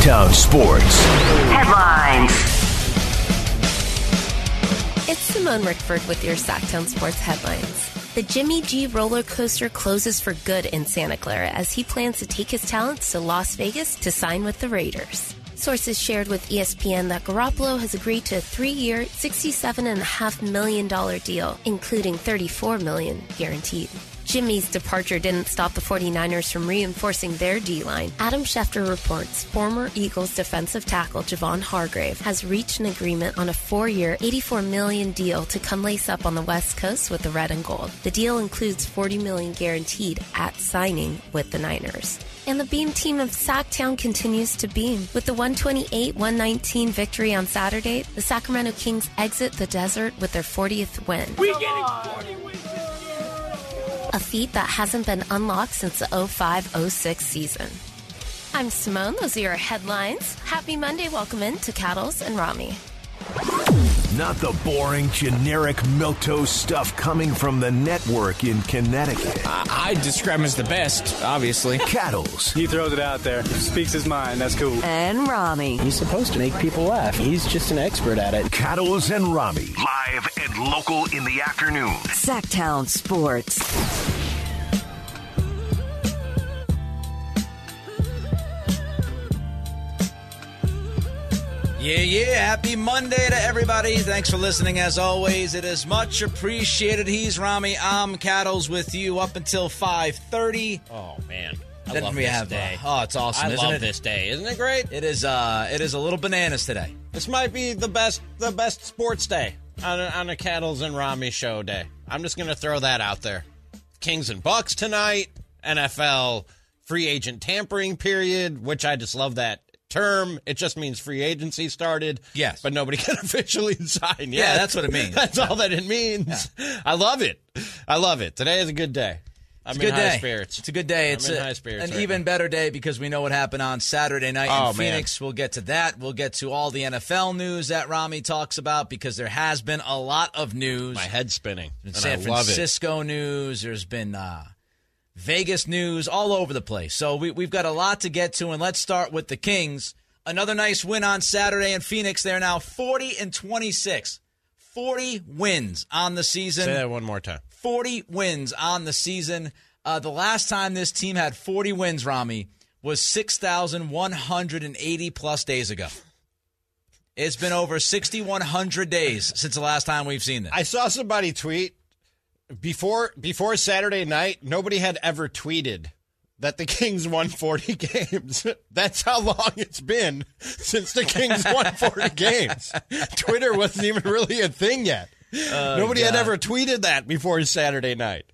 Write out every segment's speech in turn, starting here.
Sacktown Sports. Headlines. It's Simone Rickford with your Sacktown Sports headlines. The Jimmy G roller coaster closes for good in Santa Clara as he plans to take his talents to Las Vegas to sign with the Raiders. Sources shared with ESPN that Garoppolo has agreed to a 3-year, $67.5 million deal, including $34 million guaranteed. Jimmy's departure didn't stop the 49ers from reinforcing their D-line. Adam Schefter reports former Eagles defensive tackle Javon Hargrave has reached an agreement on a 4-year, $84 million deal to come lace up on the West Coast with the red and gold. The deal includes $40 million guaranteed at signing with the Niners. And the Beam team of Sacktown continues to beam. With the 128-119 victory on Saturday, the Sacramento Kings exit the desert with their 40th win. We're getting 40 wins! A feat that hasn't been unlocked since the 05-06 season. I'm Simone. Those are your headlines. Happy Monday. Welcome in to Cattles and Rami. Not the boring, generic milquetoast stuff coming from the network in Connecticut. I describe him as the best, obviously. Cattles. He throws it out there. Speaks his mind. That's cool. And Rami. He's supposed to make people laugh. He's just an expert at it. Cattles and Rami. Live and local in the afternoon. Sacktown Sports. Yeah. Happy Monday to everybody. Thanks for listening as always. It is much appreciated. He's Rami. I'm Cattles with you up until 5:30. Oh, man. I Then love we this have, day. it's awesome, I isn't love it? this day. Isn't it great? It is a little bananas today. This might be the best sports day on a Cattles and Rami show day. I'm just going to throw that out there. Kings and Bucks tonight. NFL free agent tampering period, which I just love that term. It just means free agency started. Yes. But nobody can officially sign yet. Yeah, that's what it means. That's all that it means. Yeah. I love it. Today is a good day. I'm in high spirits. It's a good day. I'm in high spirits. An even better day because we know what happened on Saturday night in Phoenix. We'll get to that. We'll get to all the NFL news that Rami talks about because there has been a lot of news. My head's spinning. San Francisco news. There's been Vegas news all over the place. So we've got a lot to get to, and let's start with the Kings. Another nice win on Saturday in Phoenix. They're now 40-26. 40 wins on the season. Say that one more time. 40 wins on the season. The last time this team had 40 wins, Rami, was 6,180 plus days ago. It's been over 6,100 days since the last time we've seen this. I saw somebody tweet before Saturday night, nobody had ever tweeted that the Kings won 40 games. That's how long it's been since the Kings won 40 games. Twitter wasn't even really a thing yet. Nobody had ever tweeted that before Saturday night.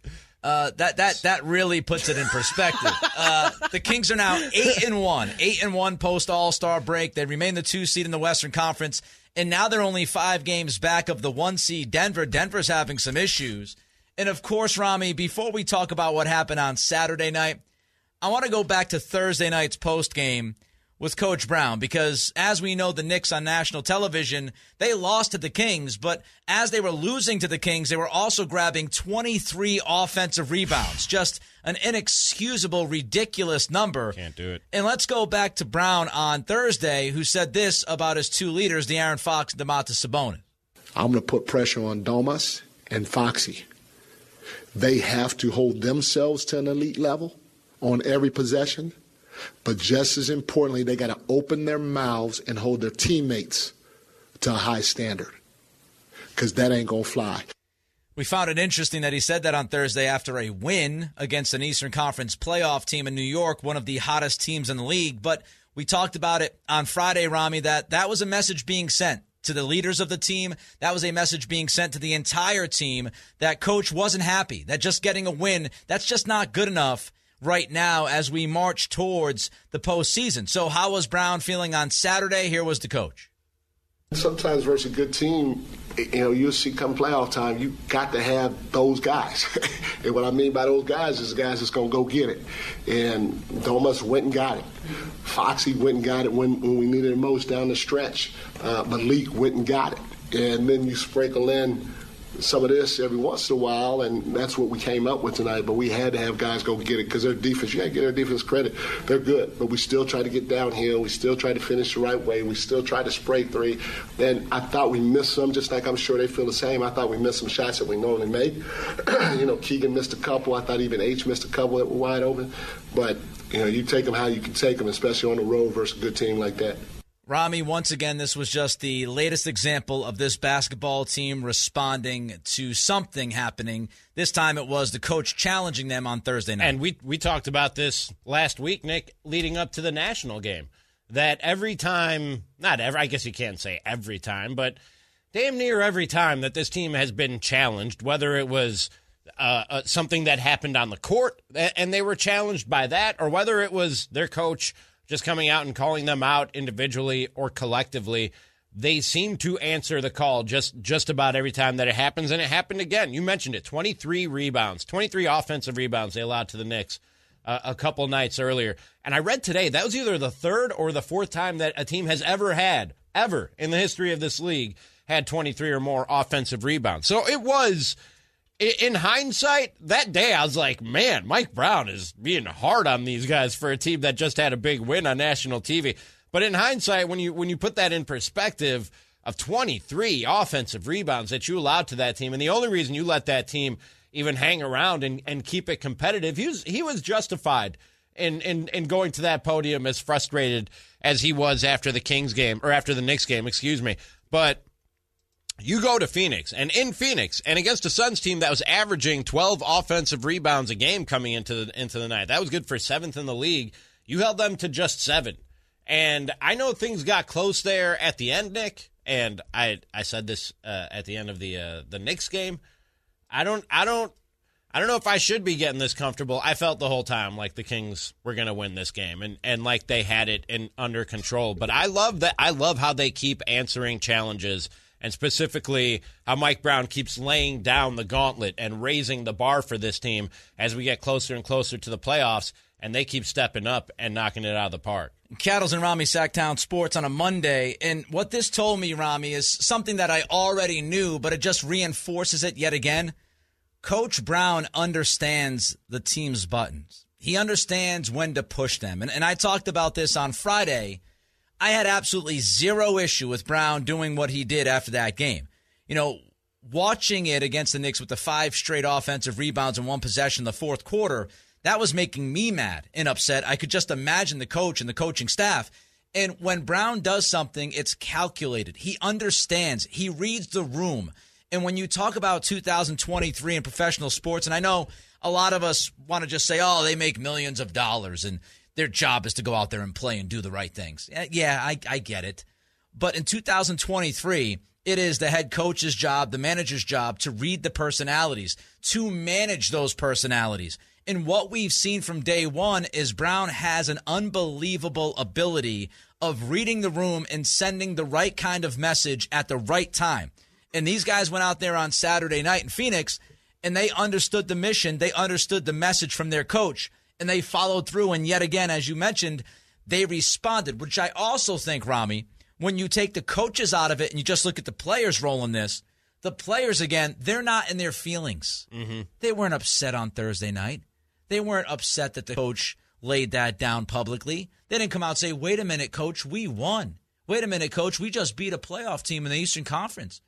That really puts it in perspective. The Kings are now 8-1. 8-1 post All-Star break. They remain the 2 seed in the Western Conference, and now they're only 5 games back of the 1 seed Denver. Denver's having some issues. And of course, Rami, before we talk about what happened on Saturday night, I want to go back to Thursday night's post game with Coach Brown, because as we know, the Knicks on national television, they lost to the Kings, but as they were losing to the Kings, they were also grabbing 23 offensive rebounds. Just an inexcusable, ridiculous number. Can't do it. And let's go back to Brown on Thursday, who said this about his 2 leaders, De'Aaron Fox and Domantas Sabonis. I'm going to put pressure on Domas and Foxy. They have to hold themselves to an elite level on every possession. But just as importantly, they got to open their mouths and hold their teammates to a high standard, because that ain't going to fly. We found it interesting that he said that on Thursday after a win against an Eastern Conference playoff team in New York, one of the hottest teams in the league. But we talked about it on Friday, Rami, that was a message being sent to the leaders of the team. That was a message being sent to the entire team that coach wasn't happy, that just getting a win, that's just not good enough right now as we march towards the postseason. So how was Brown feeling on Saturday? Here was the coach. Sometimes versus a good team, you'll see come playoff time, you got to have those guys. And what I mean by those guys is the guys that's going to go get it. And Domas went and got it. Foxy went and got it when we needed it most down the stretch. Malik went and got it. And then you sprinkle in some of this every once in a while, and that's what we came up with tonight. But we had to have guys go get it because their defense, you got to give their defense credit. They're good, but we still try to get downhill. We still try to finish the right way. We still try to spray three. And I thought we missed some, just like I'm sure they feel the same. I thought we missed some shots that we normally make. Keegan missed a couple. I thought even H missed a couple that were wide open. But, you take them how you can take them, especially on the road versus a good team like that. Rami, once again, this was just the latest example of this basketball team responding to something happening. This time it was the coach challenging them on Thursday night. And we talked about this last week, Nick, leading up to the national game, that every time, I guess you can't say every time, but damn near every time that this team has been challenged, whether it was something that happened on the court and they were challenged by that, or whether it was their coach just coming out and calling them out individually or collectively, they seem to answer the call just about every time that it happens, and it happened again. You mentioned it, 23 rebounds, 23 offensive rebounds they allowed to the Knicks a couple nights earlier. And I read today that was either the third or the fourth time that a team has ever in the history of this league, had 23 or more offensive rebounds. So it was... In hindsight, that day I was like, man, Mike Brown is being hard on these guys for a team that just had a big win on national TV. But in hindsight, when you put that in perspective of 23 offensive rebounds that you allowed to that team, and the only reason you let that team even hang around and keep it competitive, he was justified in going to that podium as frustrated as he was after the Kings game, or after the Knicks game, excuse me. But you go to Phoenix, and in Phoenix, and against a Suns team that was averaging 12 offensive rebounds a game coming into the night. That was good for 7th in the league. You held them to just 7. And I know things got close there at the end, Nick, and I said this at the end of the Knicks game. I don't know if I should be getting this comfortable. I felt the whole time like the Kings were going to win this game and like they had it under control. But I love that. I love how they keep answering challenges, and specifically how Mike Brown keeps laying down the gauntlet and raising the bar for this team as we get closer and closer to the playoffs, and they keep stepping up and knocking it out of the park. Cattles and Rami, Sacktown Sports on a Monday, and what this told me, Rami, is something that I already knew, but it just reinforces it yet again. Coach Brown understands the team's buttons. He understands when to push them, and I talked about this on Friday. I had absolutely zero issue with Brown doing what he did after that game. Watching it against the Knicks with the 5 straight offensive rebounds in one possession in the fourth quarter, that was making me mad and upset. I could just imagine the coach and the coaching staff. And when Brown does something, it's calculated. He understands. He reads the room. And when you talk about 2023 in professional sports, and I know a lot of us want to just say, oh, they make millions of dollars and their job is to go out there and play and do the right things. Yeah, I get it. But in 2023, it is the head coach's job, the manager's job, to read the personalities, to manage those personalities. And what we've seen from day one is Brown has an unbelievable ability of reading the room and sending the right kind of message at the right time. And these guys went out there on Saturday night in Phoenix, and they understood the mission. They understood the message from their coach. And they followed through, and yet again, as you mentioned, they responded, which I also think, Rami, when you take the coaches out of it and you just look at the players' role in this, the players, again, they're not in their feelings. Mm-hmm. They weren't upset on Thursday night. They weren't upset that the coach laid that down publicly. They didn't come out and say, wait a minute, coach, we won. Wait a minute, coach, we just beat a playoff team in the Eastern Conference.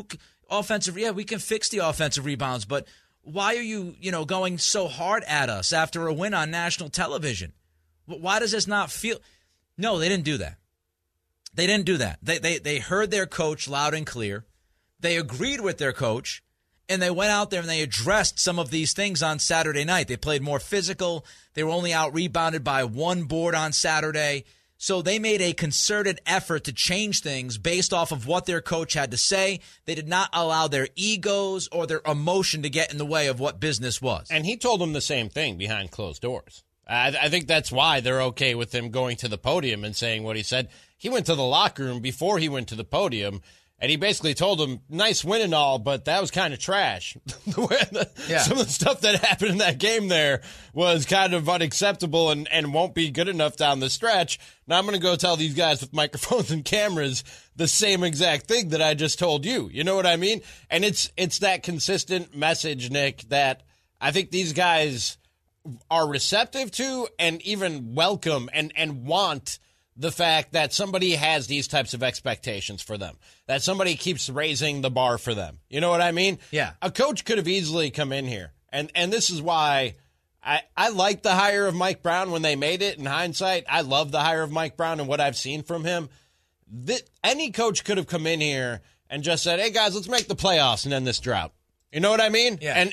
We can fix the offensive rebounds, but why are you, going so hard at us after a win on national television? Why does this not feel? No, they didn't do that. They didn't do that. They heard their coach loud and clear. They agreed with their coach, and they went out there and they addressed some of these things on Saturday night. They played more physical. They were only out-rebounded by 1 board on Saturday. So they made a concerted effort to change things based off of what their coach had to say. They did not allow their egos or their emotion to get in the way of what business was. And he told them the same thing behind closed doors. I think that's why they're okay with him going to the podium and saying what he said. He went to the locker room before he went to the podium And he basically told him, nice win and all, but that was kind of trash. Some of the stuff that happened in that game there was kind of unacceptable and won't be good enough down the stretch. Now I'm going to go tell these guys with microphones and cameras the same exact thing that I just told you. You know what I mean? And it's that consistent message, Nick, that I think these guys are receptive to and even welcome and want the fact that somebody has these types of expectations for them, that somebody keeps raising the bar for them. You know what I mean? Yeah. A coach could have easily come in here, and this is why I like the hire of Mike Brown when they made it. In hindsight, I love the hire of Mike Brown and what I've seen from him. Any coach could have come in here and just said, hey, guys, let's make the playoffs and end this drought. You know what I mean? Yeah.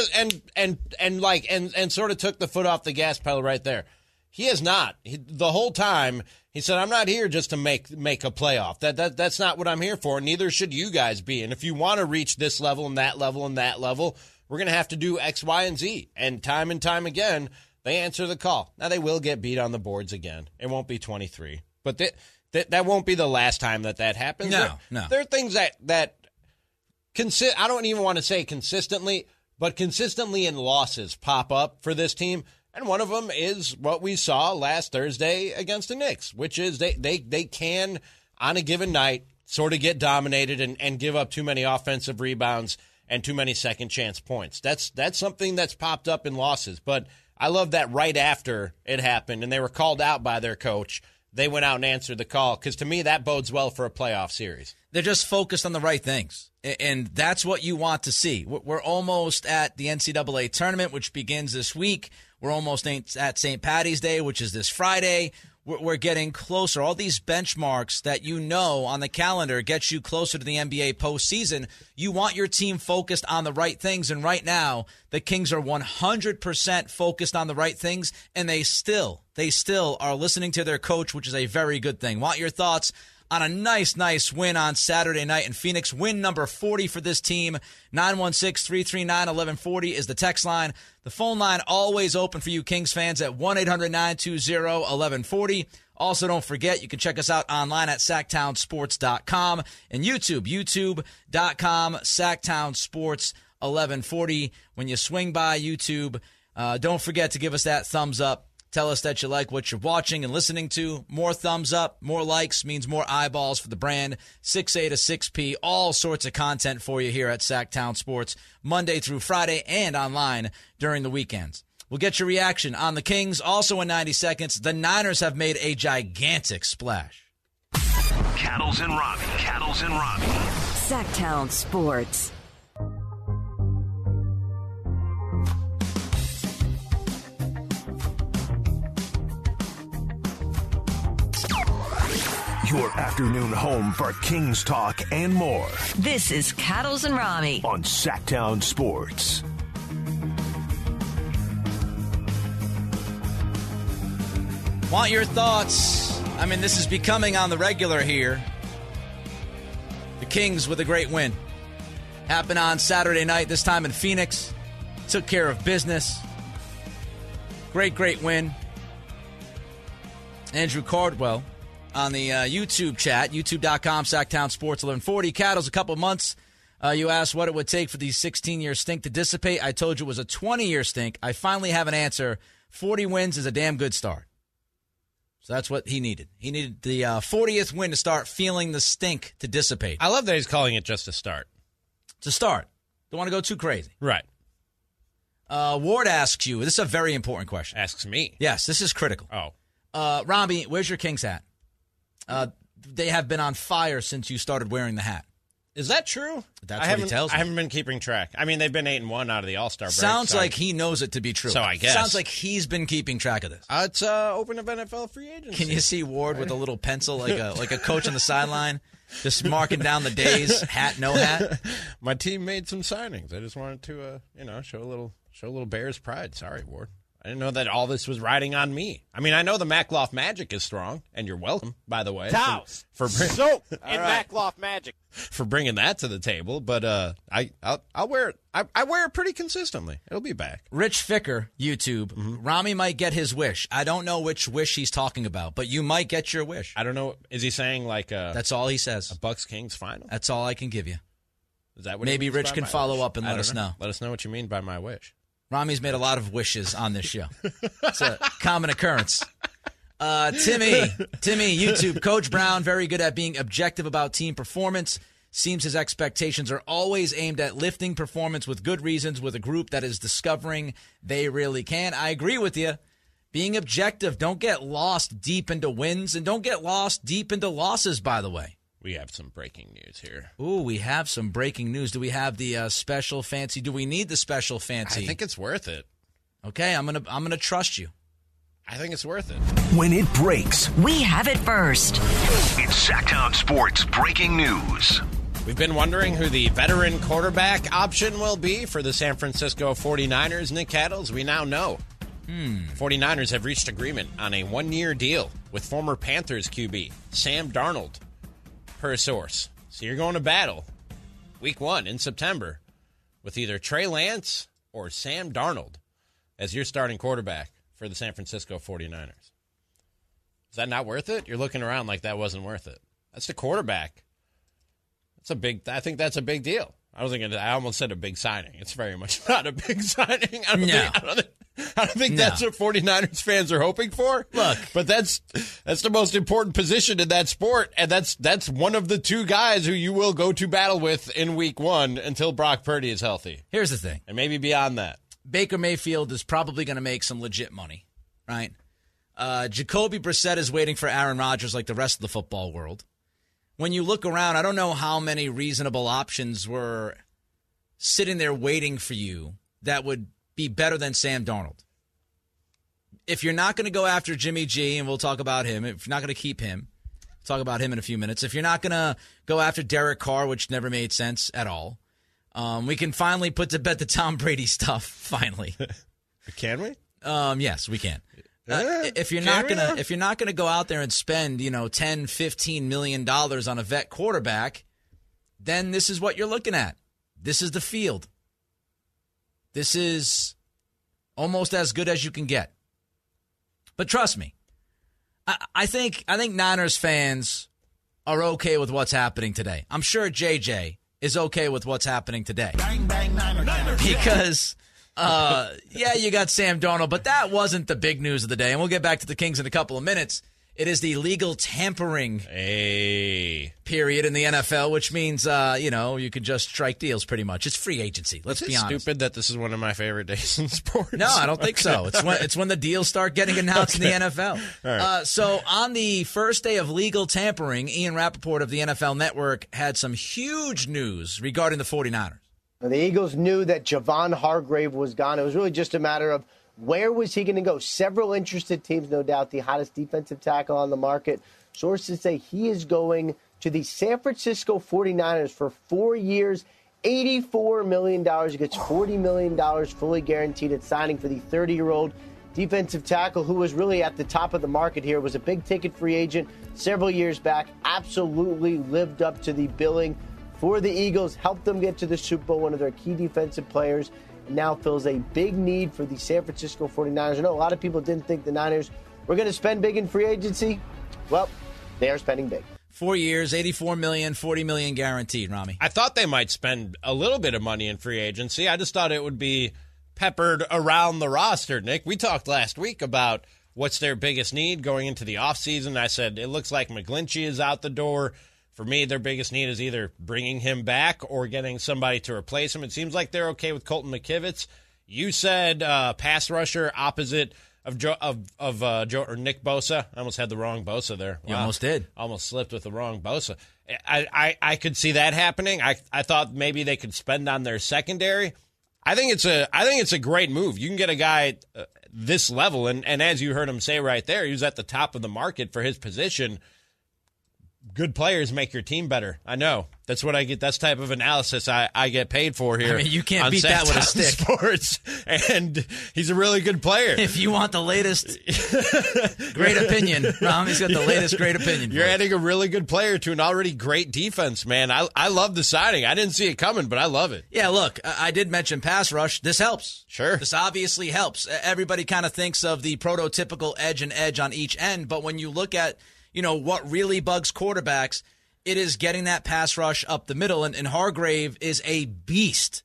And sort of took the foot off the gas pedal right there. He has not. The whole time, he said, I'm not here just to make a playoff. That's not what I'm here for. Neither should you guys be. And if you want to reach this level and that level and that level, we're going to have to do X, Y, and Z. And time again, they answer the call. Now, they will get beat on the boards again. It won't be 23. But that won't be the last time that happens. No. There are things that I don't even want to say consistently, but consistently in losses pop up for this team. And one of them is what we saw last Thursday against the Knicks, which is they can, on a given night, sort of get dominated and give up too many offensive rebounds and too many second chance points. That's something that's popped up in losses. But I love that right after it happened and they were called out by their coach, they went out and answered the call, because to me that bodes well for a playoff series. They're just focused on the right things, and that's what you want to see. We're almost at the NCAA tournament, which begins this week. We're almost at St. Patty's Day, which is this Friday. We're getting closer. All these benchmarks that you know on the calendar get you closer to the NBA postseason. You want your team focused on the right things, and right now the Kings are 100% focused on the right things, and they still are listening to their coach, which is a very good thing. Want your thoughts on a nice win on Saturday night in Phoenix. Win number 40 for this team. 916-339-1140 is the text line. The phone line always open for you Kings fans at 1-800-920-1140. Also, don't forget, you can check us out online at sacktownsports.com and youtube.com, sacktownsports1140. When you swing by YouTube, don't forget to give us that thumbs up. Tell us that you like what you're watching and listening to. More thumbs up, more likes means more eyeballs for the brand. 6A to 6P, all sorts of content for you here at Sacktown Sports, Monday through Friday and online during the weekends. We'll get your reaction on the Kings. Also in 90 seconds, the Niners have made a gigantic splash. Cattles and Robbie. Sacktown Sports. Your afternoon home for Kings talk and more. This is Cattles and Rami on Sacktown Sports. Want your thoughts? I mean, this is becoming on the regular here. The Kings with a great win. Happened on Saturday night, this time in Phoenix. Took care of business. Great win. Andrew Cardwell on the YouTube chat, youtube.com, Sacktown Sports 1140. Cattles, a couple months. You asked what it would take for the 16-year stink to dissipate. I told you it was a 20-year stink. I finally have an answer. 40 wins is a damn good start. So that's what he needed. He needed the 40th win to start feeling the stink to dissipate. I love that he's calling it just a start. It's a start. Don't want to go too crazy. Right. Ward asks you, this is a very important question. Asks me. Yes, this is critical. Oh. Robbie, where's your Kings hat? They have been on fire since you started wearing the hat. Is that true? That's what he tells me. I haven't been keeping track. I mean, they've been 8-1 out of the All-Star break. Sounds like he knows it to be true. So I guess. Sounds like he's been keeping track of this. It's open of NFL free agency. Can you see Ward with a little pencil like a coach on the sideline, just marking down the days, hat, no hat? My team made some signings. I just wanted to, show a little Bears pride. Sorry, Ward. I didn't know that all this was riding on me. I mean, I know the Mackloff Magic is strong, and you're welcome, by the way. Towels. For soap and Mackloff Magic. For bringing that to the table, but I'll wear it. I wear it pretty consistently. It'll be back. Rich Ficker, YouTube. Rami might get his wish. I don't know which wish he's talking about, but you might get your wish. I don't know. Is he saying like That's all he says. A Bucks-Kings final? That's all I can give you. Is that what Maybe Rich can follow up and let us know. Let us know what you mean by my wish. Rami's made a lot of wishes on this show. It's a common occurrence. Timmy, YouTube. Coach Brown, very good at being objective about team performance. Seems his expectations are always aimed at lifting performance with good reasons with a group that is discovering they really can. I agree with you. Being objective, don't get lost deep into wins, and don't get lost deep into losses, by the way. We have some breaking news here. Ooh, we have some breaking news. Do we have the special fancy? Do we need the special fancy? I think it's worth it. Okay, I'm gonna trust you. I think it's worth it. When it breaks, We have it first. it's Sacktown Sports breaking news. We've been wondering who the veteran quarterback option will be for the San Francisco 49ers. Nick Cattles, we now know. 49ers have reached agreement on a one-year deal with former Panthers QB Sam Darnold, per source. So you're going to battle week 1 in September with either Trey Lance or Sam Darnold as your starting quarterback for the San Francisco 49ers. Is that not worth it? You're looking around like that wasn't worth it. That's the quarterback. I think that's a big deal. I almost said a big signing. It's very much not a big signing. I don't think that's what 49ers fans are hoping for. Look. But that's the most important position in that sport, and that's one of the two guys who you will go to battle with in week 1 until Brock Purdy is healthy. Here's the thing. And maybe beyond that. Baker Mayfield is probably going to make some legit money, right? Jacoby Brissett is waiting for Aaron Rodgers like the rest of the football world. When you look around, I don't know how many reasonable options were sitting there waiting for you that would be better than Sam Darnold. If you're not going to go after Jimmy G, and we'll talk about him, if you're not going to keep him, we'll talk about him in a few minutes. If you're not going to go after Derek Carr, which never made sense at all, we can finally put to bed the Tom Brady stuff, finally. Can we? Yes, we can. If you're not gonna go out there and spend, $10-15 million on a vet quarterback, then this is what you're looking at. This is the field. This is almost as good as you can get. But trust me, I think Niners fans are okay with what's happening today. I'm sure JJ is okay with what's happening today. Bang, bang, Niners. Because you got Sam Darnold, but that wasn't the big news of the day. And we'll get back to the Kings in a couple of minutes. It is the legal tampering period in the NFL, which means, you can just strike deals pretty much. It's free agency. Let's be honest. Stupid that this is one of my favorite days in sports. No, I don't think so. It's when the deals start getting announced in the NFL. Right. So on the first day of legal tampering, Ian Rappaport of the NFL Network had some huge news regarding the 49ers. The Eagles knew that Javon Hargrave was gone. It was really just a matter of where was he going to go. Several interested teams, no doubt, the hottest defensive tackle on the market. Sources say he is going to the San Francisco 49ers for 4 years, $84 million. He gets $40 million fully guaranteed at signing for the 30-year-old defensive tackle who was really at the top of the market here, was a big-ticket free agent several years back, absolutely lived up to the billing for the Eagles, helped them get to the Super Bowl, one of their key defensive players, and now fills a big need for the San Francisco 49ers. I know a lot of people didn't think the Niners were going to spend big in free agency. Well, they are spending big. 4 years, $84 million, $40 million guaranteed, Rami. I thought they might spend a little bit of money in free agency. I just thought it would be peppered around the roster, Nick. We talked last week about what's their biggest need going into the offseason. I said it looks like McGlinchey is out the door. For me, their biggest need is either bringing him back or getting somebody to replace him. It seems like they're okay with Colton McKivitz. You said pass rusher opposite of Nick Bosa. I almost had the wrong Bosa there. Wow. You almost did. Almost slipped with the wrong Bosa. I could see that happening. I thought maybe they could spend on their secondary. I think it's a great move. You can get a guy this level, and as you heard him say right there, he was at the top of the market for his position. good players make your team better. I know. That's what I get. That's the type of analysis I get paid for here. I mean, you can't beat that with a stick. Sports, and he's a really good player. If you want the latest great opinion, Rami's got the latest great opinion. You're adding a really good player to an already great defense, man. I love the signing. I didn't see it coming, but I love it. Yeah, look, I did mention pass rush. This helps. Sure. This obviously helps. Everybody kind of thinks of the prototypical edge and edge on each end, but when you look at what really bugs quarterbacks, it is getting that pass rush up the middle, and Hargrave is a beast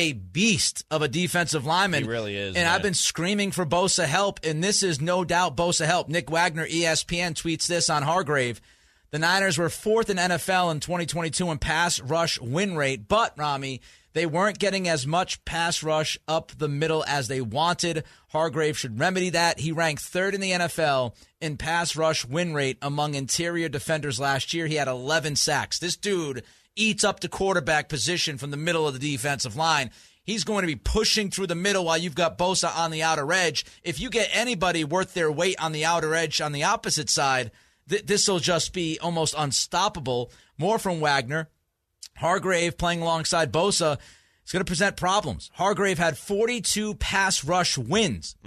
of a defensive lineman. He really is. And man. I've been screaming for Bosa help, and this is no doubt Bosa help. Nick Wagner, ESPN, tweets this on Hargrave. The Niners were 4th in NFL in 2022 in pass rush win rate, but, Rami, they weren't getting as much pass rush up the middle as they wanted. Hargrave should remedy that. He ranked 3rd in the NFL in pass rush win rate among interior defenders last year. He had 11 sacks. This dude eats up the quarterback position from the middle of the defensive line. He's going to be pushing through the middle while you've got Bosa on the outer edge. If you get anybody worth their weight on the outer edge on the opposite side, this will just be almost unstoppable. More from Wagner. Hargrave playing alongside Bosa is going to present problems. Hargrave had 42 pass rush wins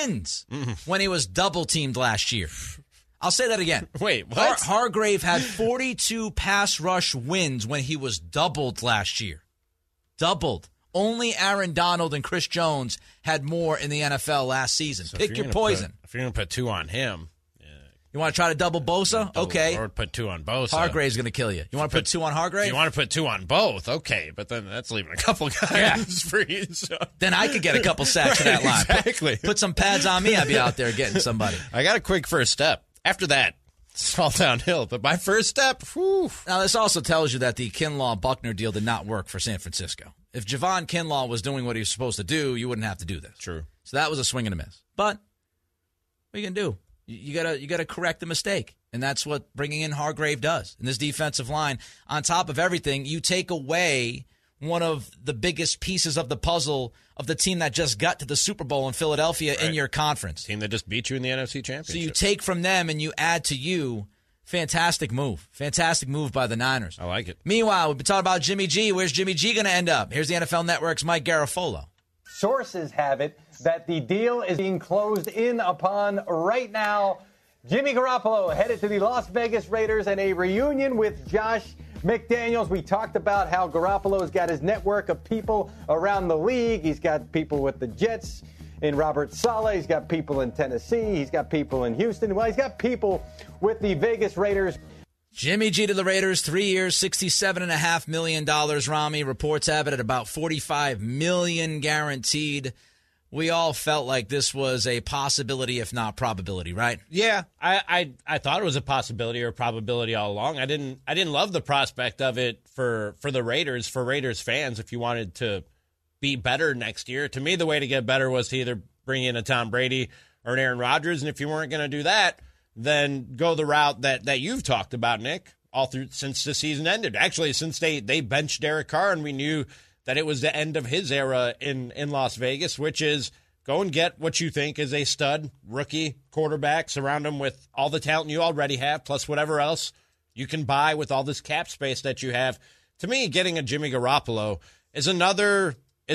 when he was double-teamed last year. I'll say that again. Wait, what? Hargrave had 42 pass rush wins when he was doubled last year. Doubled. Only Aaron Donald and Chris Jones had more in the NFL last season. So Pick your poison. If you're going to put 2 on him. You want to try to double Bosa? Okay. Or put 2 on Bosa. Hargrave's going to kill you. You want to put 2 on Hargrave? You want to put 2 on both? Okay, but then that's leaving a couple guys free. So. Then I could get a couple sacks in that line. Exactly. Put some pads on me, I'd be out there getting somebody. I got a quick first step. After that, it's all downhill. But my first step, whew. Now, this also tells you that the Kinlaw-Buckner deal did not work for San Francisco. If Javon Kinlaw was doing what he was supposed to do, you wouldn't have to do this. True. So that was a swing and a miss. But what are you going to do? You gotta correct the mistake, and that's what bringing in Hargrave does. In this defensive line, on top of everything, you take away one of the biggest pieces of the puzzle of the team that just got to the Super Bowl in Philadelphia in your conference. Team that just beat you in the NFC Championship. So you take from them and you add to you. Fantastic move. Fantastic move by the Niners. I like it. Meanwhile, we've been talking about Jimmy G. Where's Jimmy G going to end up? Here's the NFL Network's Mike Garafolo. Sources have it that the deal is being closed in upon right now. Jimmy Garoppolo headed to the Las Vegas Raiders and a reunion with Josh McDaniels. We talked about how Garoppolo's got his network of people around the league. He's got people with the Jets in Robert Saleh. He's got people in Tennessee. He's got people in Houston. Well, he's got people with the Vegas Raiders. Jimmy G to the Raiders, 3 years, $67.5 million. Rami, reports have it at about $45 million guaranteed. We all felt like this was a possibility, if not probability, right? Yeah, I thought it was a possibility or a probability all along. I didn't love the prospect of it for the Raiders, for Raiders fans, if you wanted to be better next year. To me, the way to get better was to either bring in a Tom Brady or an Aaron Rodgers, and if you weren't going to do that, then go the route that you've talked about, Nick, all through since the season ended. Actually, since they benched Derek Carr and we knew that it was the end of his era in Las Vegas, which is go and get what you think is a stud rookie quarterback, surround him with all the talent you already have, plus whatever else you can buy with all this cap space that you have. To me, getting a Jimmy Garoppolo is another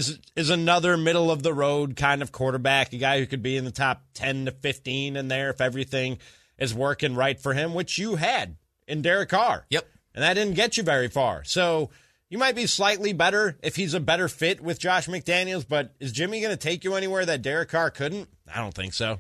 middle of the road kind of quarterback, a guy who could be in the top 10 to 15 in there if everything is working right for him, which you had in Derek Carr. Yep. And that didn't get you very far. So you might be slightly better if he's a better fit with Josh McDaniels, but is Jimmy going to take you anywhere that Derek Carr couldn't? I don't think so.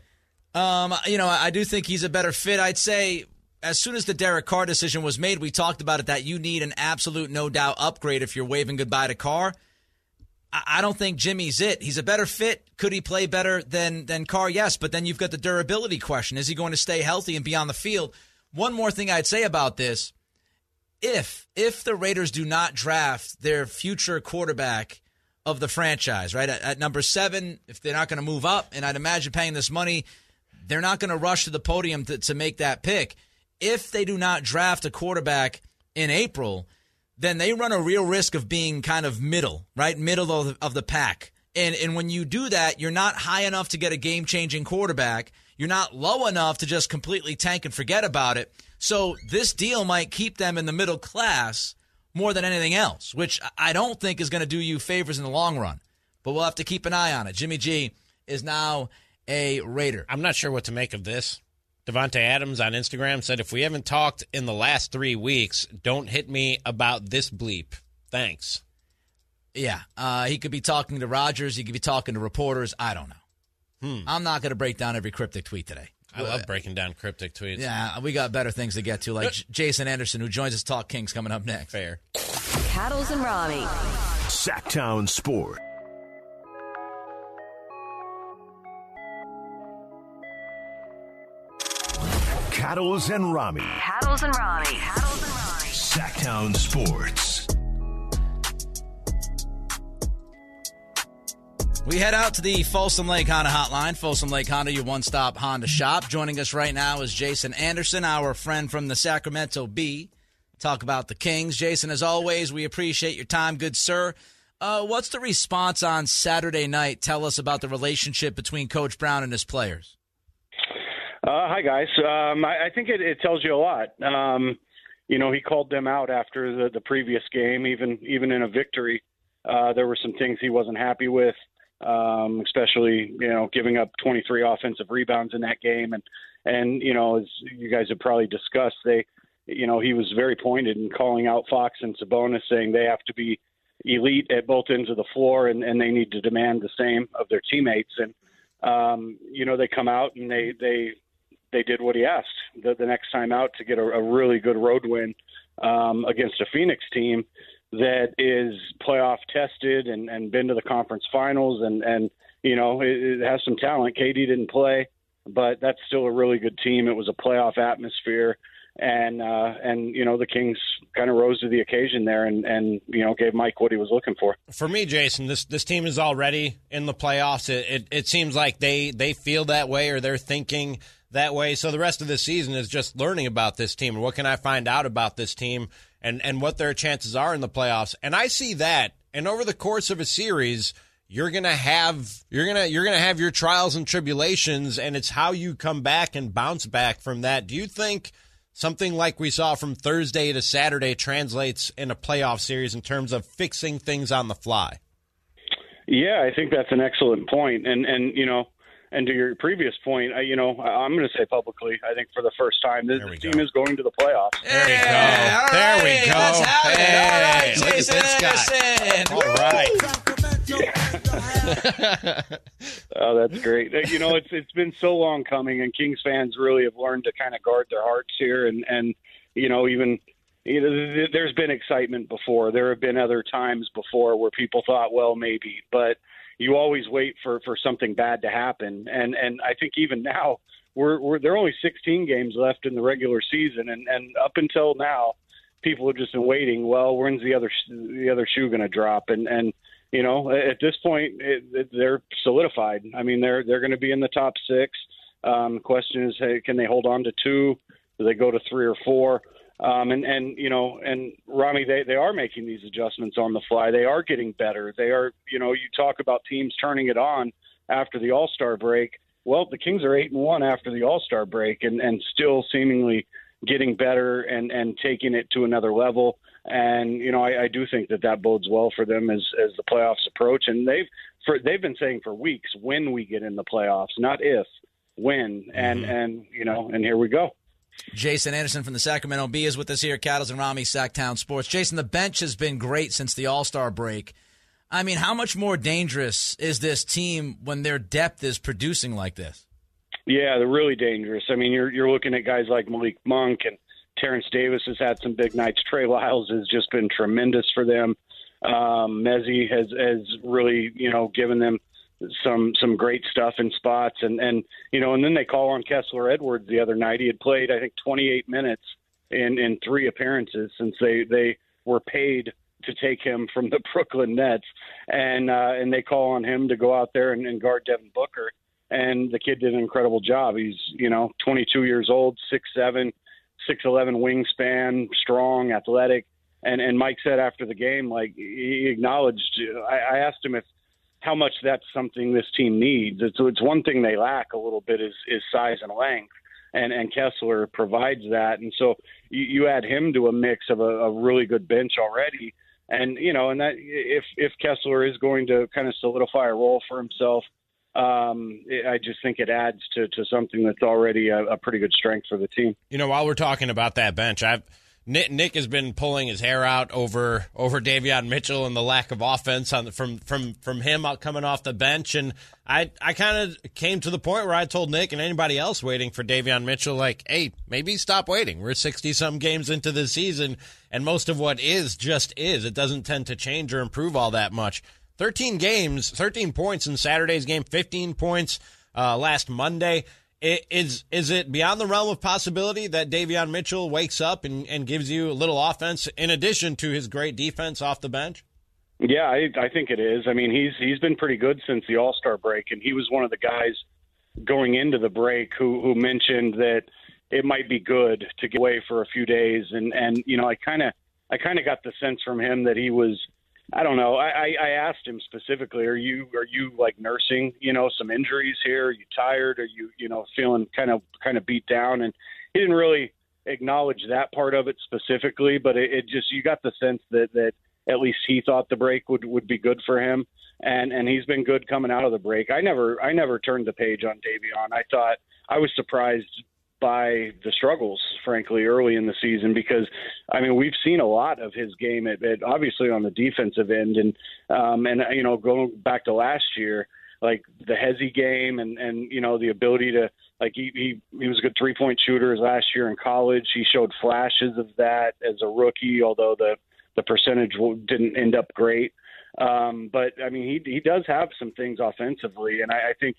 I do think he's a better fit. I'd say as soon as the Derek Carr decision was made, we talked about it, that you need an absolute no-doubt upgrade if you're waving goodbye to Carr. I don't think Jimmy's it. He's a better fit. Could he play better than Carr? Yes, but then you've got the durability question. Is he going to stay healthy and be on the field? One more thing I'd say about this. If the Raiders do not draft their future quarterback of the franchise, right, at number 7, if they're not going to move up, and I'd imagine paying this money, they're not going to rush to the podium to make that pick. If they do not draft a quarterback in April, then they run a real risk of being kind of middle of the pack. And when you do that, you're not high enough to get a game-changing quarterback. You're not low enough to just completely tank and forget about it. So this deal might keep them in the middle class more than anything else, which I don't think is going to do you favors in the long run. But we'll have to keep an eye on it. Jimmy G is now a Raider. I'm not sure what to make of this. Devontae Adams on Instagram said, if we haven't talked in the last 3 weeks, don't hit me about this bleep. Thanks. Yeah, he could be talking to Rodgers. He could be talking to reporters. I don't know. I'm not going to break down every cryptic tweet today. I love breaking down cryptic tweets. Yeah, we got better things to get to, like Jason Anderson, who joins us Talk Kings coming up next. Fair. Cattles and Rami. Sacktown Sport. Cattles and Rami. Cattles and Rami. Sacktown Sports. We head out to the Folsom Lake Honda hotline. Folsom Lake Honda, your one-stop Honda shop. Joining us right now is Jason Anderson, our friend from the Sacramento Bee. Talk about the Kings. Jason, as always, we appreciate your time, good sir. What's the response on Saturday night? Tell us about the relationship between Coach Brown and his players. Hi, guys. I think it tells you a lot. He called them out after the previous game, even in a victory. There were some things he wasn't happy with. Especially, giving up 23 offensive rebounds in that game. And as you guys have probably discussed, he was very pointed in calling out Fox and Sabonis, saying they have to be elite at both ends of the floor and they need to demand the same of their teammates. And, they come out and they did what he asked the next time out to get a really good road win against a Phoenix team that is playoff tested and been to the conference finals and it has some talent. KD didn't play, but that's still a really good team. It was a playoff atmosphere and the Kings kind of rose to the occasion there and gave Mike what he was looking for. For me, Jason, this team is already in the playoffs. It seems like they feel that way or they're thinking that way. So the rest of the season is just learning about this team and what can I find out about this team and what their chances are in the playoffs. And I see that. And over the course of a series, you're gonna have your trials and tribulations, and it's how you come back and bounce back from that. Do you think something like we saw from Thursday to Saturday translates in a playoff series in terms of fixing things on the fly? Yeah, I think that's an excellent point. And to your previous point, I'm going to say publicly, I think for the first time, this team is going to the playoffs. There we go. There we go. Let's have it. All right, Jason Anderson. Oh, that's great. It's been so long coming, and Kings fans really have learned to kind of guard their hearts here. And there's been excitement before. There have been other times before where people thought, well, maybe, but you always wait for something bad to happen. And I think even now there are only 16 games left in the regular season. And up until now, people have just been waiting. Well, when's the other shoe going to drop? And at this point they're solidified. I mean, they're going to be in the top 6. The question is, hey, can they hold on to 2? Do they go to 3 or 4? And Rami, they are making these adjustments on the fly. They are getting better. They are, you talk about teams turning it on after the All-Star break. Well, the Kings are 8-1 after the All-Star break and still seemingly getting better and taking it to another level. And, I do think that bodes well for them as the playoffs approach. And they've been saying for weeks, when we get in the playoffs, not if, when. And here we go. Jason Anderson from the Sacramento Bee is with us here, Cattles and Rami, Sacktown Sports. Jason, the bench has been great since the All-Star break. I mean, how much more dangerous is this team when their depth is producing like this? Yeah, they're really dangerous. I mean, you're looking at guys like Malik Monk, and Terrence Davis has had some big nights. Trey Lyles has just been tremendous for them. Mezzi has really, given them some great stuff in spots and then they call on Kessler Edwards the other night. He had played, I think, 28 minutes in 3 appearances since they were paid to take him from the Brooklyn Nets. And they call on him to go out there and guard Devin Booker. And the kid did an incredible job. He's, 22 years old, 6'7", 6'11" wingspan, strong, athletic. And Mike said after the game, like, he acknowledged, I asked him how much that's something this team needs. It's one thing they lack a little bit is size and length. and Kessler provides that. And so you add him to a mix of a really good bench already. And, and that if Kessler is going to kind of solidify a role for himself, I just think it adds to something that's already a pretty good strength for the team. While we're talking about that bench, Nick has been pulling his hair out over Davion Mitchell and the lack of offense from him coming off the bench. And I kind of came to the point where I told Nick and anybody else waiting for Davion Mitchell, like, hey, maybe stop waiting. We're 60-some games into the season, and most of what is just is. It doesn't tend to change or improve all that much. 13 games, 13 points in Saturday's game, 15 points last Monday. Is it beyond the realm of possibility that Davion Mitchell wakes up and gives you a little offense in addition to his great defense off the bench? Yeah, I think it is. I mean, he's been pretty good since the All-Star break, and he was one of the guys going into the break who mentioned that it might be good to get away for a few days. And I kind of got the sense from him that he was, I don't know. I asked him specifically, are you like nursing, some injuries here? Are you tired? Are you, feeling kind of beat down? And he didn't really acknowledge that part of it specifically, but it just, you got the sense that at least he thought the break would be good for him. And he's been good coming out of the break. I never turned the page on Davion. I was surprised by the struggles, frankly, early in the season, because we've seen a lot of his game at obviously on the defensive end, and going back to last year, like the Hezzy game and the ability to, like, he was a good 3-point shooter last year in college. He showed flashes of that as a rookie, although the percentage didn't end up great. But he does have some things offensively, and I think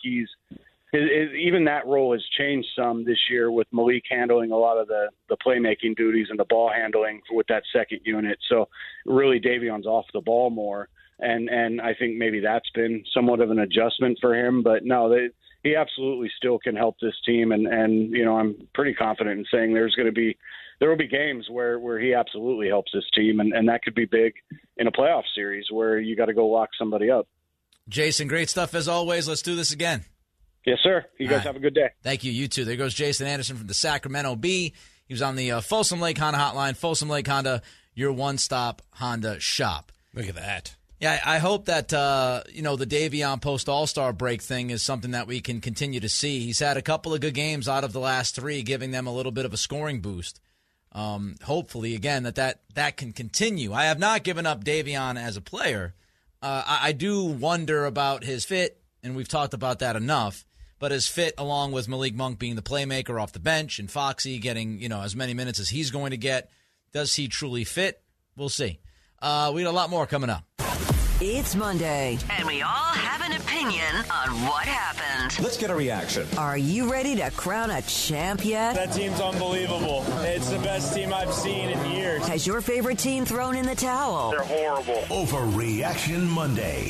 even that role has changed some this year with Malik handling a lot of the playmaking duties and the ball handling with that second unit. So really Davion's off the ball more. And I think maybe that's been somewhat of an adjustment for him. But no, he absolutely still can help this team. And I'm pretty confident in saying there will be games where he absolutely helps this team. And that could be big in a playoff series where you got to go lock somebody up. Jason, great stuff as always. Let's do this again. Yes, sir. You guys have a good day. Thank you. You too. There goes Jason Anderson from the Sacramento Bee. He was on the Folsom Lake Honda hotline. Folsom Lake Honda, your one-stop Honda shop. Look at that. Yeah, I hope that, the Davion post-All-Star break thing is something that we can continue to see. He's had a couple of good games out of the last 3, giving them a little bit of a scoring boost. Hopefully, again, that can continue. I have not given up Davion as a player. I do wonder about his fit, and we've talked about that enough. But his fit, along with Malik Monk being the playmaker off the bench and Foxy getting, as many minutes as he's going to get, does he truly fit? We'll see. We got a lot more coming up. It's Monday, and we all have an opinion on what happened. Let's get a reaction. Are you ready to crown a champ yet? That team's unbelievable. It's the best team I've seen in years. Has your favorite team thrown in the towel? They're horrible. Overreaction Monday.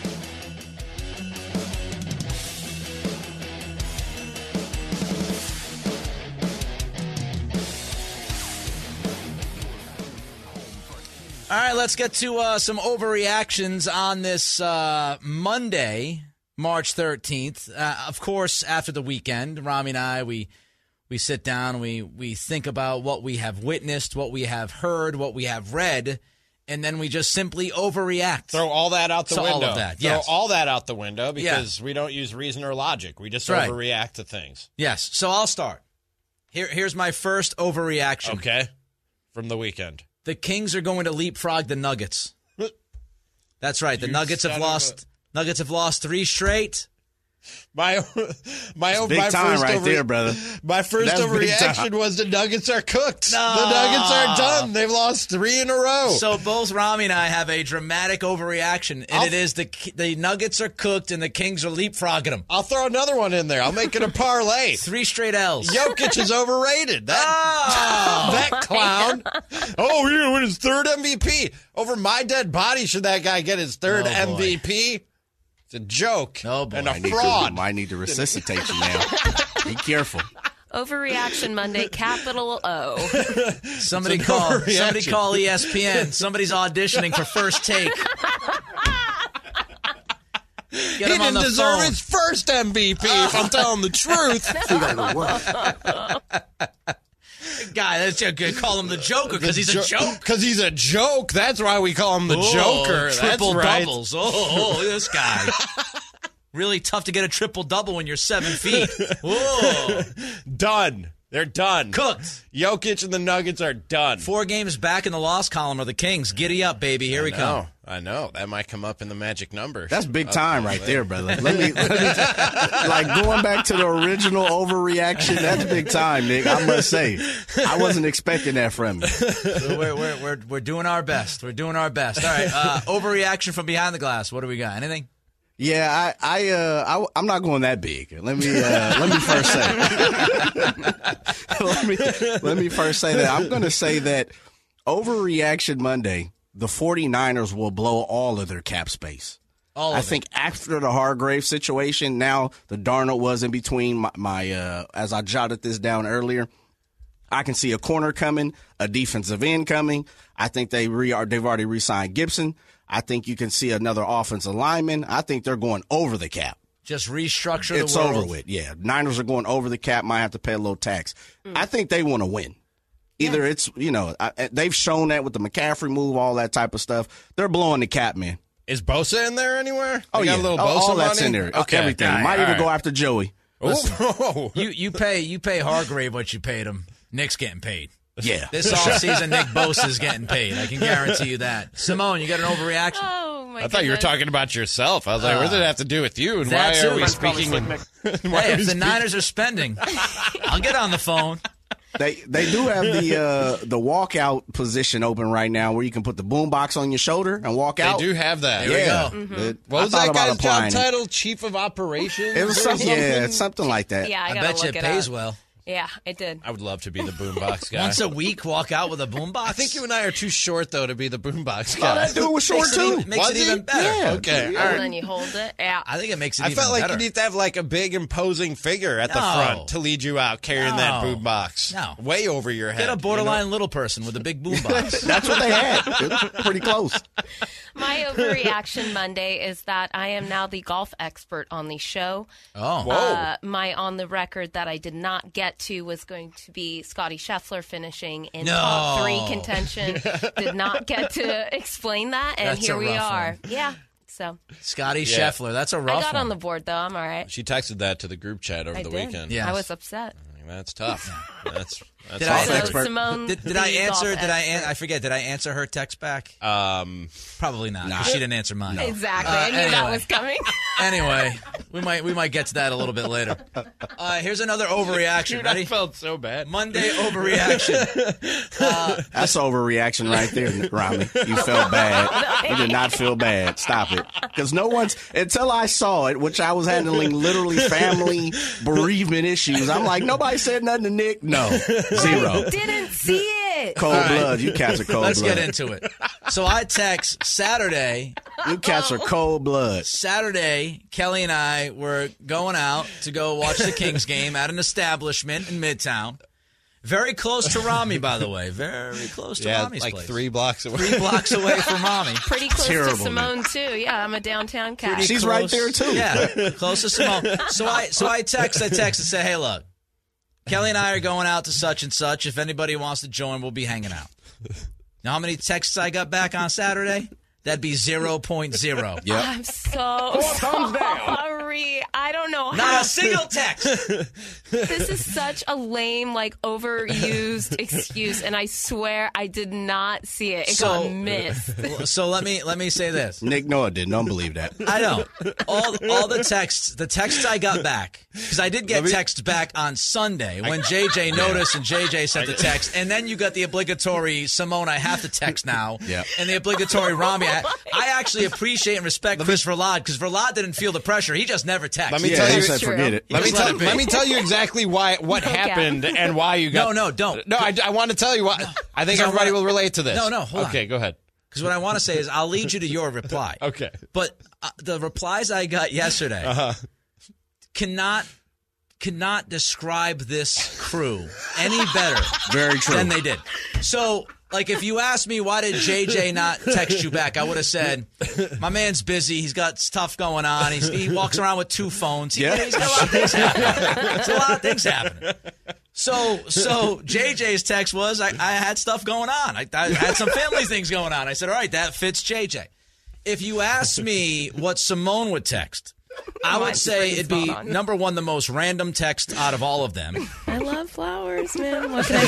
All right, let's get to some overreactions on this Monday, March 13th. Of course, after the weekend, Rami and I, we sit down, we think about what we have witnessed, what we have heard, what we have read, and then we just simply overreact. Throw all that out the window. All of that, yes. Throw all that out the window because we don't use reason or logic. We just overreact to things. Yes, so I'll start. Here's my first overreaction. Okay, from the weekend. The Kings are going to leapfrog the Nuggets. That's right. The Nuggets have lost 3 straight. My time right there, brother. My first overreaction was the Nuggets are cooked. No. The Nuggets are done. They've lost 3 in a row. So both Rami and I have a dramatic overreaction, and it is the Nuggets are cooked and the Kings are leapfrogging them. I'll throw another one in there. I'll make it a parlay. 3 straight L's. Jokic is overrated. That clown. Oh, you're going to win his 3rd MVP. Over my dead body should that guy get his 3rd MVP? It's a joke and a fraud. I need to resuscitate you now. Be careful. Overreaction Monday, capital O. Somebody call ESPN. Somebody's auditioning for First Take. Get him on the deserve phone. his first MVP, if I'm telling the truth. Guy, that's a good. Call him the Joker because he's a joke. Because he's a joke. That's why we call him the Joker. Triple That's right. doubles. Oh, this guy. Really tough to get a triple double when you're 7 feet. Whoa. Done. They're done. Cooked. Jokic and the Nuggets are done. 4 games back in the loss column are the Kings. Giddy up, baby. Here we come. I know. That might come up in the magic numbers. That's big time right there, brother. Let me like going back to the original overreaction. That's big time, Nick. I must say, I wasn't expecting that from you. So we're doing our best. We're doing our best. All right. Overreaction from behind the glass. What do we got? Anything? Yeah, I'm not going that big. Let me first say. let me first say that I'm going to say that Overreaction Monday, the 49ers will blow all of their cap space. I think after the Hargrave situation, now the Darnold was in between my as I jotted this down earlier, I can see a corner coming, a defensive end coming. I think they've already re-signed Gibson. I think you can see another offensive lineman. I think they're going over the cap. Just restructure the world. It's over with, yeah. Niners are going over the cap, might have to pay a little tax. I think they want to win. Either it's, they've shown that with the McCaffrey move, all that type of stuff. They're blowing the cap, man. Is Bosa in there anywhere? Oh, yeah. A little Bosa all that's money? in there. Okay. Everything. Might even go after Joey. Oh. You pay Hargrave what you paid him. Nick's getting paid. Yeah. This offseason, Nick Bosa is getting paid. I can guarantee you that. Simone, you got an overreaction? Oh, my I thought you were talking about yourself. I was like, what does it have to do with you? And why are we speaking? Hey, if the Niners are spending, I'll get on the phone. They do have the walkout position open right now where you can put the boombox on your shoulder and walk out. They do have that. There we go. What was that guy's job title? Chief of Operations? It was something, something like that. Yeah, I bet you it pays well. Yeah, it did. I would love to be the boombox guy. Once a week, walk out with a boombox? I think you and I are too short, though, to be the boombox guy. Oh, that dude was short, too. Makes it even better. Yeah. Okay. And All right. then you hold it. Yeah. I think it makes it I even felt like better. you need to have like a big imposing figure at the front to lead you out carrying that boombox. No. Way over your head. Get a borderline little person with a big boombox. That's what they had. It was pretty close. My overreaction Monday is that I am now the golf expert on the show. Oh. Whoa. My on the record that I did not get to was going to be Scotty Scheffler finishing in No. top 3 contention. Did not get to explain that, and That's here a we rough are. one. Yeah. So Scotty Scheffler. That's a rough I got one. on the board though. I'm all right. She texted that to the group chat over I the did. weekend. Yes. I was upset. That's tough. That's Did I- So expert. Simone, Did the I answer? golf Did I? expert. I forget. Did I answer her text back? Probably not. 'Cause Nah. she didn't answer mine. Exactly. I knew that anyway. was coming. Anyway, we might get to that a little bit later. Here's another overreaction. Dude, Ready? I felt so bad. Monday overreaction. That's overreaction right there, Rami. You felt bad. You did not feel bad. Stop it. Because no one's, until I saw it, which I was handling literally family bereavement issues, I'm like, nobody said nothing to Nick? No. Zero. Didn't see it. Cold blood. You cats are cold Let's blood. get into it. So I text Saturday. You cats are cold blood. Saturday, Kelly and I were going out to go watch the Kings game at an establishment in Midtown. Very close to Rami, by the way. Very close to Rami's like place. 3 blocks away. 3 blocks away from Rami. Pretty close Terrible, to Simone too. Yeah, I'm a downtown cat. Pretty She's close. right there, too. Yeah, close to Simone. So I text and say, hey, look, Kelly and I are going out to such and such. If anybody wants to join, we'll be hanging out. Now, how many texts I got back on Saturday? That'd be 0.0. Yep. I'm so sorry. I don't know how. Not a single text. This is such a lame, overused excuse, and I swear I did not see it. It got missed. So let me say this. Nick Noah didn't. Don't believe that. I know. All the texts I got back, because I did get texts back on Sunday when JJ noticed and JJ sent the text, and then you got the obligatory Simone, I have to text now, and the obligatory Rami. I actually appreciate and respect Chris Verlad, because Verlad didn't feel the pressure. He just never texted. Let me tell he you. said forget it. Let me tell you exactly what happened and why you got. No, don't. No, I want to tell you why. I think everybody will relate to this. No, hold on. Okay, go ahead. Because what I want to say is I'll lead you to your reply. Okay. But the replies I got yesterday cannot could not describe this crew any better Very true. than they did. So, like, if you asked me why did JJ not text you back, I would have said, my man's busy. He's got stuff going on. He walks around with 2 phones. He's got a lot of things happening. There's a lot of things happening. So JJ's text was, I had stuff going on. I had some family things going on. I said, all right, that fits JJ. If you ask me what Simone would text, I would say it'd be, number one, the most random text out of all of them. I love flowers, man. What can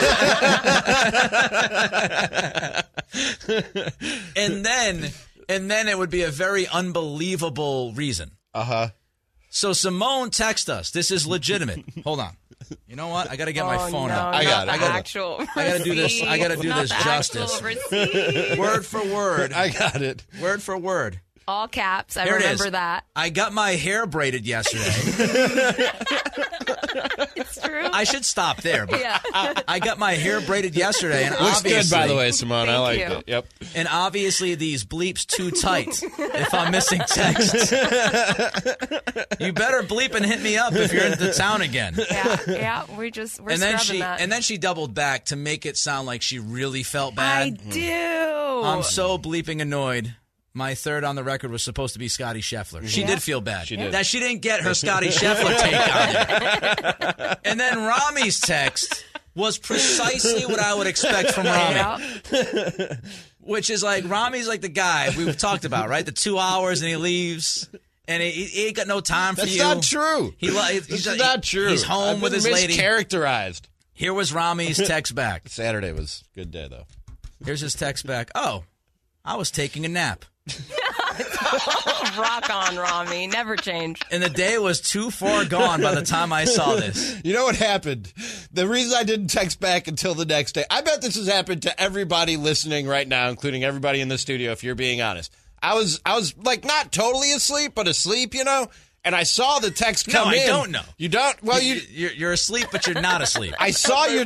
I say? And then it would be a very unbelievable reason. Uh-huh. So Simone text us. This is legitimate. Hold on. You know what? I got to get my phone up. I got it. I got to do this. I got to do this justice. Word for word. I got it. Word for word. All caps. I Here it remember is. that. I got my hair braided yesterday. It's true. I should stop there. But Yeah. I got my hair braided yesterday. And Looks good, obviously, by the way, Simone. I Thank liked you. it. Yep. And obviously these bleeps too tight if I'm missing texts. You better bleep and hit me up if you're into town again. Yeah. We're And then scrubbing that. and then she doubled back to make it sound like she really felt bad. I do. I'm so bleeping annoyed. My third on the record was supposed to be Scotty Scheffler. She did feel bad. She did. That she didn't get her Scotty Scheffler take on it. And then Rami's text was precisely what I would expect from Rami. Yeah. Which is like, Rami's like the guy we've talked about, right? The 2 hours and he leaves. And he ain't got no time for That's you. not true. He's not true. He's home I've with been his lady. mischaracterized. Here was Rami's text back. Saturday was a good day, though. Here's his text back. Oh, I was taking a nap. Rock on, Rami. Never change. And the day was too far gone by the time I saw this. You know what happened? The reason I didn't text back until the next day, I bet this has happened to everybody listening right now, including everybody in the studio, if you're being honest. I was like not totally asleep, but asleep, you know? And I saw the text come in. No, I don't know. You don't? Well, you're asleep, but you're not asleep. I saw your.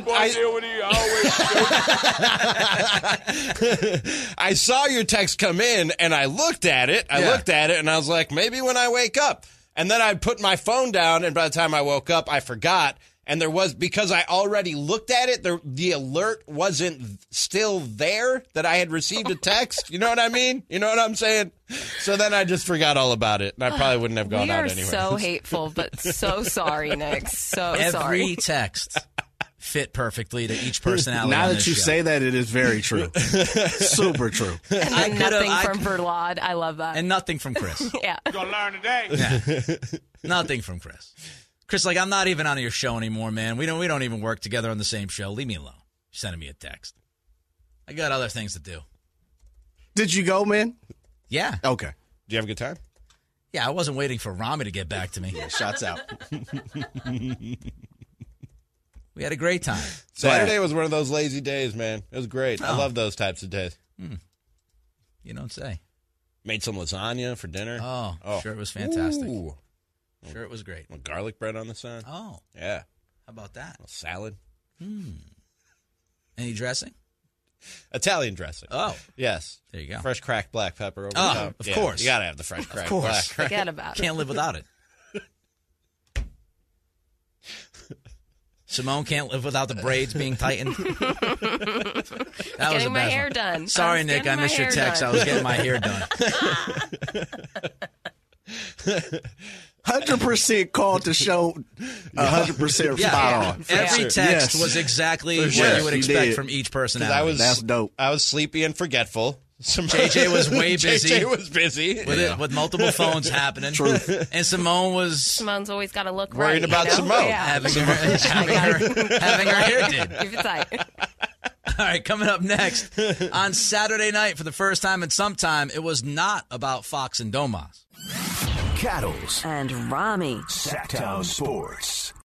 I saw your text come in, and I looked at it. And I was like, maybe when I wake up. And then I put my phone down, and by the time I woke up, I forgot. And there was, because I already looked at it, the alert wasn't still there that I had received a text. You know what I mean? You know what I'm saying? So then I just forgot all about it, and I probably wouldn't have gone out anyway. We are so hateful, but so sorry, Nick. So sorry. Every text fit perfectly to each personality. Now on that this you show. say that, it is very true. Super true. And nothing from Verlad. I love that. And nothing from Chris. Yeah. You're going to learn today. Yeah. Nothing from Chris. Chris, like, I'm not even on your show anymore, man. We don't even work together on the same show. Leave me alone. You're sending me a text. I got other things to do. Did you go, man? Yeah. Okay. Did you have a good time? Yeah, I wasn't waiting for Rami to get back to me. Yeah, shots out. We had a great time. Saturday was one of those lazy days, man. It was great. I love those types of days. You don't say. Made some lasagna for dinner. Oh. Sure, it was fantastic. Ooh. Sure, it was great. With garlic bread on the side. Oh. Yeah. How about that? A salad. Any dressing? Italian dressing. Oh. Yes. There you go. Fresh cracked black pepper over the Oh, top. of Yeah, course. You got to have the fresh cracked Of black. course. Forget about it. Can't live without it. Simone can't live without the braids being tightened. That was Getting a my bad hair one. done. Sorry, I was Nick. getting I my missed your hair text. done. I was getting my hair done. 100% called the show 100% spot on. Every text Yes. was exactly what Yes, you would you expect did. from each personality. That's dope. I was sleepy and forgetful. JJ was way busy. JJ was busy. With multiple phones happening. Truth. And Simone was Simone's always got to look Worried right. about you know? Simone. Yeah. having her hair did. Keep it tight. All right, coming up next, on Saturday night for the first time in some time, it was not about Fox and Domas. Cattles And Rami. Sacktown Sports.